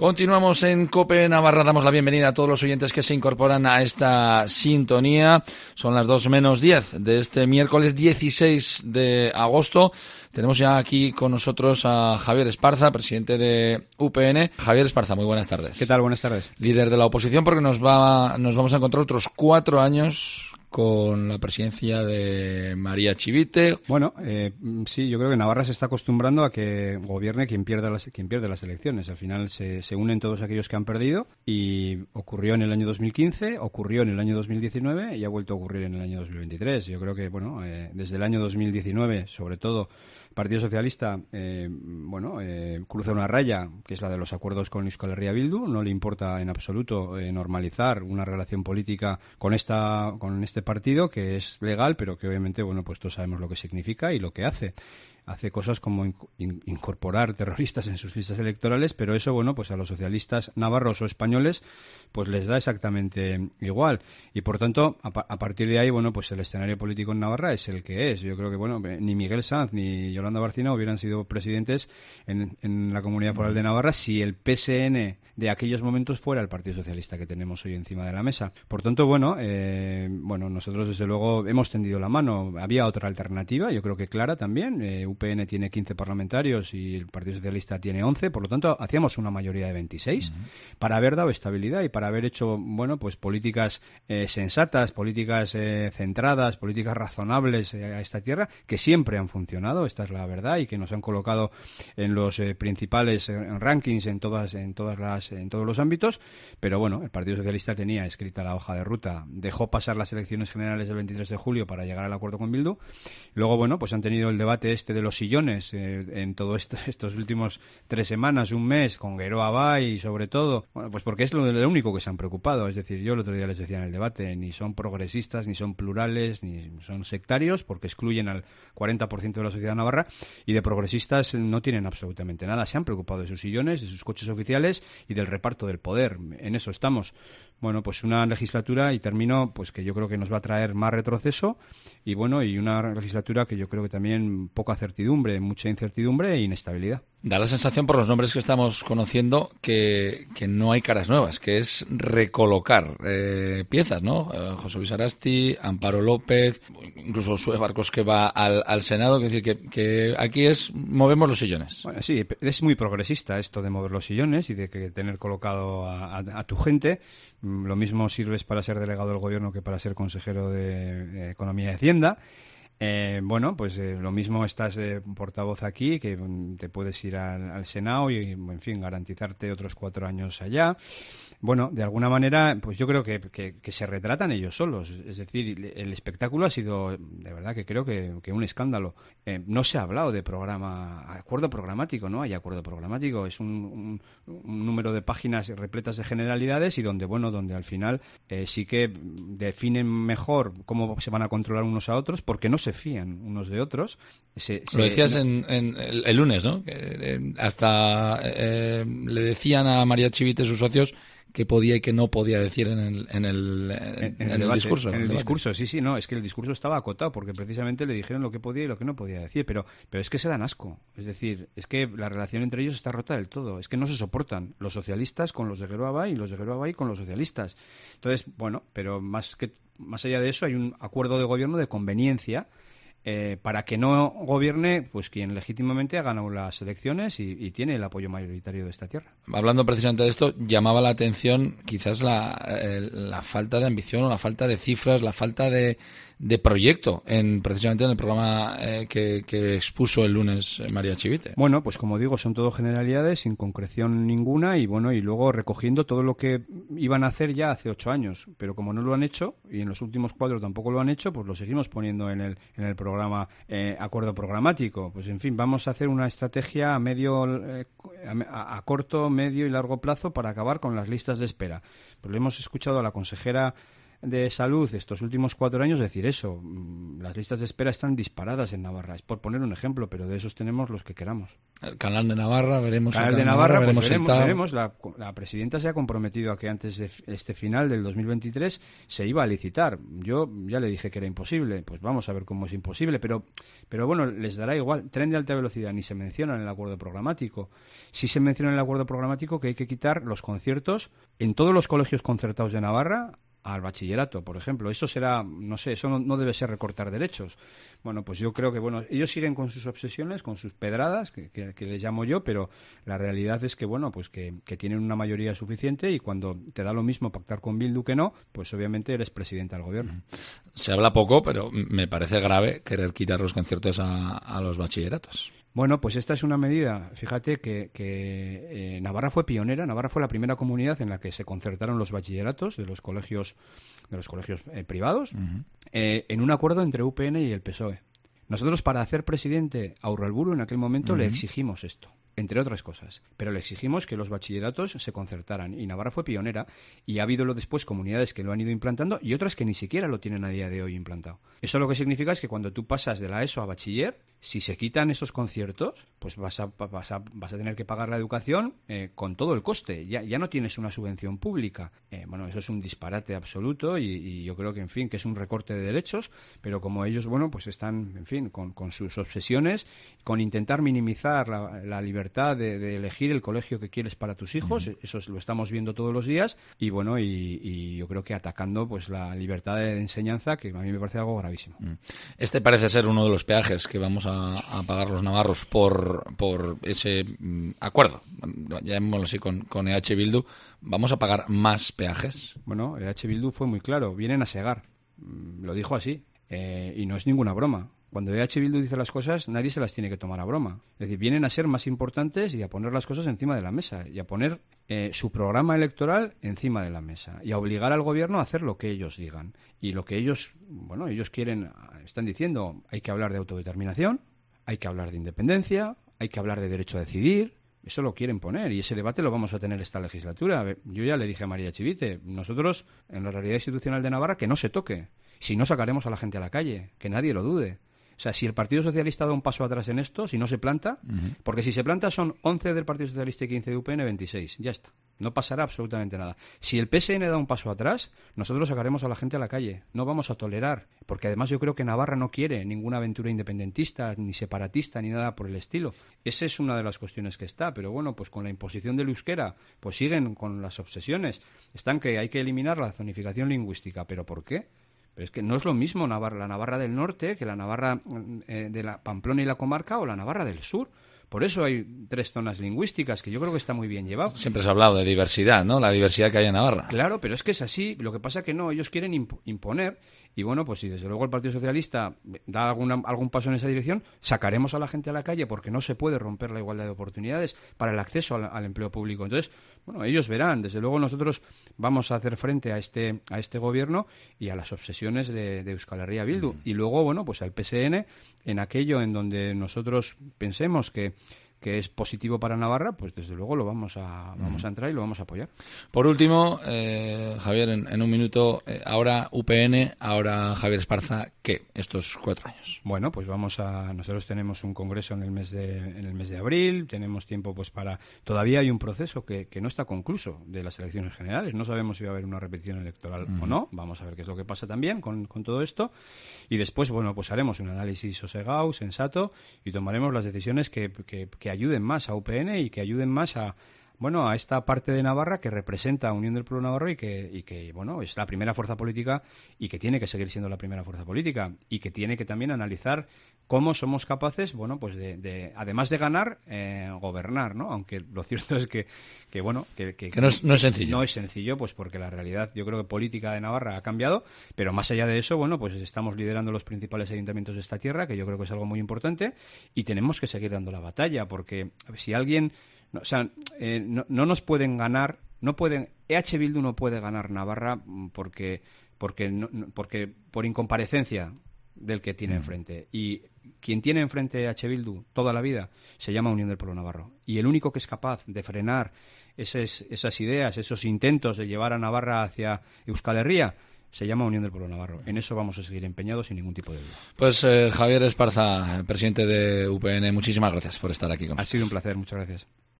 Continuamos en COPE Navarra. Damos la bienvenida a todos los oyentes que se incorporan a esta sintonía. Son las 2:10 de este miércoles 16 de agosto. Tenemos ya aquí con nosotros a Javier Esparza, presidente de UPN. Javier Esparza, muy buenas tardes. ¿Qué tal? Buenas tardes. Líder de la oposición, porque nos vamos a encontrar otros 4 años con la presidencia de María Chivite. Bueno, sí, yo creo que Navarra se está acostumbrando a que gobierne quien pierde las elecciones. Al final se unen todos aquellos que han perdido y ocurrió en el año 2015, ocurrió en el año 2019 y ha vuelto a ocurrir en el año 2023. Yo creo que, bueno, desde el año 2019, sobre todo, el Partido Socialista, cruza una raya, que es la de los acuerdos con Euskal Herria Bildu. No le importa en absoluto normalizar una relación política con este partido, que es legal, pero que obviamente, bueno, pues todos sabemos lo que significa y lo que hace. Hace cosas como incorporar terroristas en sus listas electorales, pero eso, bueno, pues a los socialistas navarros o españoles, pues les da exactamente igual. Y por tanto, a partir de ahí, bueno, pues el escenario político en Navarra es el que es. Yo creo que, bueno, ni Miguel Sanz ni Yolanda Bárcena hubieran sido presidentes en la Comunidad Foral de Navarra si el PSN de aquellos momentos fuera el Partido Socialista que tenemos hoy encima de la mesa. Por tanto, nosotros desde luego hemos tendido la mano. Había otra alternativa, yo creo que clara también. UPN tiene 15 parlamentarios y el Partido Socialista tiene 11, por lo tanto hacíamos una mayoría de 26 para haber dado estabilidad y para haber hecho, bueno, pues políticas sensatas, políticas centradas, políticas razonables a esta tierra, que siempre han funcionado, esta es la verdad, y que nos han colocado en los principales rankings en todos los ámbitos. Pero bueno, el Partido Socialista tenía escrita la hoja de ruta, dejó pasar las elecciones generales del 23 de julio para llegar al acuerdo con Bildu. Luego, bueno, pues han tenido el debate de los sillones en todo estos últimos 3 semanas, un mes, con Geroa Bai y sobre todo, bueno, pues porque es lo único que se han preocupado. Es decir, yo el otro día les decía en el debate, ni son progresistas, ni son plurales, ni son sectarios, porque excluyen al 40% de la sociedad navarra, y de progresistas no tienen absolutamente nada. Se han preocupado de sus sillones, de sus coches oficiales y del reparto del poder. En eso estamos. Bueno, pues una legislatura, y termino, pues que yo creo que nos va a traer más retroceso y una legislatura que yo creo que también poca certidumbre, mucha incertidumbre e inestabilidad. Da la sensación, por los nombres que estamos conociendo, que no hay caras nuevas, que es recolocar piezas, ¿no? José Luis Arasti, Amparo López, incluso Sue Barcos, que va al Senado. Es decir, que aquí movemos los sillones. Bueno, sí, es muy progresista esto de mover los sillones y de tener colocado a tu gente. Lo mismo sirves para ser delegado del gobierno que para ser consejero de Economía y Hacienda. Lo mismo estás portavoz aquí, que te puedes ir al Senado y, en fin, garantizarte otros 4 años allá. Bueno, de alguna manera, pues yo creo que se retratan ellos solos. Es decir, el espectáculo ha sido, de verdad, que creo que un escándalo. No se ha hablado de acuerdo programático, ¿no? Hay acuerdo programático, es un número de páginas repletas de generalidades y donde al final sí que definen mejor cómo se van a controlar unos a otros, porque no se fían unos de otros. Lo decías en el lunes, ¿no? Hasta le decían a María Chivite, sus socios, que podía y que no podía decir en el discurso. En el discurso, sí, no, es que el discurso estaba acotado porque precisamente le dijeron lo que podía y lo que no podía decir, pero es que se dan asco. Es decir, es que la relación entre ellos está rota del todo, es que no se soportan los socialistas con los de Geroa Bai y los de Geroa Bai con los socialistas. Entonces, bueno, pero más allá de eso hay un acuerdo de gobierno de conveniencia para que no gobierne pues quien legítimamente ha ganado las elecciones y tiene el apoyo mayoritario de esta tierra. Hablando precisamente de esto, llamaba la atención quizás la falta de ambición o la falta de cifras, la falta de proyecto precisamente en el programa que expuso el lunes María Chivite. Bueno, pues como digo, son todo generalidades sin concreción ninguna y luego recogiendo todo lo que iban a hacer ya hace 8 años, pero como no lo han hecho y en los últimos 4 tampoco lo han hecho, pues lo seguimos poniendo en el programa acuerdo programático. Pues en fin, vamos a hacer una estrategia a corto, medio y largo plazo para acabar con las listas de espera. Pero le hemos escuchado a la consejera de salud estos últimos 4 años decir eso. Las listas de espera están disparadas en Navarra. Es por poner un ejemplo, pero de esos tenemos los que queramos. El Canal de Navarra, veremos. Canal de Navarra, veremos. La presidenta se ha comprometido a que antes de este final del 2023 se iba a licitar. Yo ya le dije que era imposible. Pues vamos a ver cómo es imposible. Pero bueno, les dará igual. Tren de alta velocidad ni se menciona en el acuerdo programático. Sí se menciona en el acuerdo programático que hay que quitar los conciertos en todos los colegios concertados de Navarra al bachillerato, por ejemplo. Eso será, no sé, eso no debe ser recortar derechos. Bueno, pues yo creo que, bueno, ellos siguen con sus obsesiones, con sus pedradas, que les llamo yo, pero la realidad es que, bueno, pues que tienen una mayoría suficiente y cuando te da lo mismo pactar con Bildu que no, pues obviamente eres presidente del gobierno. Se habla poco, pero me parece grave querer quitar los conciertos a los bachilleratos. Bueno, pues esta es una medida, fíjate que Navarra fue pionera, Navarra fue la primera comunidad en la que se concertaron los bachilleratos de los colegios privados, en un acuerdo entre UPN y el PSOE. Nosotros, para hacer presidente a Urralburu en aquel momento, le exigimos esto, entre otras cosas, pero le exigimos que los bachilleratos se concertaran y Navarra fue pionera y ha habido después comunidades que lo han ido implantando y otras que ni siquiera lo tienen a día de hoy implantado. Eso lo que significa es que cuando tú pasas de la ESO a bachiller, si se quitan esos conciertos, pues vas a tener que pagar la educación con todo el coste. Ya no tienes una subvención pública. Bueno, eso es un disparate absoluto y yo creo que, en fin, que es un recorte de derechos, pero como ellos, bueno, pues están, en fin, con sus obsesiones, con intentar minimizar la libertad de elegir el colegio que quieres para tus hijos, eso lo estamos viendo todos los días, y bueno, y yo creo que atacando pues la libertad de enseñanza, que a mí me parece algo gravísimo. Este parece ser uno de los peajes que vamos a pagar los navarros por ese acuerdo, llamémoslo así, con EH Bildu. ¿Vamos a pagar más peajes? Bueno, EH Bildu fue muy claro, vienen a segar, lo dijo así, y no es ninguna broma. Cuando EH Bildu dice las cosas, nadie se las tiene que tomar a broma. Es decir, vienen a ser más importantes y a poner las cosas encima de la mesa y a poner su programa electoral encima de la mesa y a obligar al gobierno a hacer lo que ellos digan. Y lo que ellos quieren, están diciendo, hay que hablar de autodeterminación, hay que hablar de independencia, hay que hablar de derecho a decidir. Eso lo quieren poner y ese debate lo vamos a tener esta legislatura. Yo ya le dije a María Chivite, nosotros en la realidad institucional de Navarra que no se toque. Si no, sacaremos a la gente a la calle, que nadie lo dude. O sea, si el Partido Socialista da un paso atrás en esto, si no se planta, porque si se planta son 11 del Partido Socialista y 15 de UPN, 26. Ya está. No pasará absolutamente nada. Si el PSN da un paso atrás, nosotros sacaremos a la gente a la calle. No vamos a tolerar. Porque además yo creo que Navarra no quiere ninguna aventura independentista, ni separatista, ni nada por el estilo. Esa es una de las cuestiones que está. Pero bueno, pues con la imposición del euskera, pues siguen con las obsesiones. Están que hay que eliminar la zonificación lingüística. ¿Pero por qué? Pero es que no es lo mismo la Navarra del norte que la Navarra de la Pamplona y la comarca o la Navarra del sur. Por eso hay 3 zonas lingüísticas, que yo creo que está muy bien llevado. Siempre se ha hablado de diversidad, ¿no? La diversidad que hay en Navarra. Claro, pero es que es así. Lo que pasa es que no, ellos quieren imponer. Y bueno, pues si desde luego el Partido Socialista da algún paso en esa dirección, sacaremos a la gente a la calle porque no se puede romper la igualdad de oportunidades para el acceso al empleo público. Entonces, bueno, ellos verán. Desde luego nosotros vamos a hacer frente a este gobierno y a las obsesiones de Euskal Herria Bildu. Y luego, bueno, pues al PSN, en aquello en donde nosotros pensemos que es positivo para Navarra, pues desde luego lo vamos a entrar y lo vamos a apoyar. Por último, Javier, en un minuto, ahora UPN, ahora Javier Esparza, ¿qué estos 4 años? Bueno, pues nosotros tenemos un congreso en el mes de abril, tenemos tiempo pues para, todavía hay un proceso que no está concluso de las elecciones generales, no sabemos si va a haber una repetición electoral o no, vamos a ver qué es lo que pasa también con todo esto, y después, bueno, pues haremos un análisis sosegado, sensato, y tomaremos las decisiones que ayuden más a UPN y que ayuden más a esta parte de Navarra que representa a Unión del Pueblo Navarro y que bueno, es la primera fuerza política y que tiene que seguir siendo la primera fuerza política y que tiene que también analizar cómo somos capaces, bueno, pues de además de ganar, gobernar, ¿no? Aunque lo cierto es que no es sencillo. No es sencillo, pues porque la realidad, yo creo que política de Navarra ha cambiado, pero más allá de eso, bueno, pues estamos liderando los principales ayuntamientos de esta tierra, que yo creo que es algo muy importante, y tenemos que seguir dando la batalla, porque si alguien... no nos pueden ganar, EH Bildu no puede ganar Navarra porque por incomparecencia del que tiene enfrente. Y quien tiene enfrente EH Bildu toda la vida se llama Unión del Pueblo Navarro. Y el único que es capaz de frenar esas ideas, esos intentos de llevar a Navarra hacia Euskal Herria, se llama Unión del Pueblo Navarro. En eso vamos a seguir empeñados sin ningún tipo de duda. Pues Javier Esparza, presidente de UPN, muchísimas gracias por estar aquí con nosotros. Ha sido un placer, muchas gracias.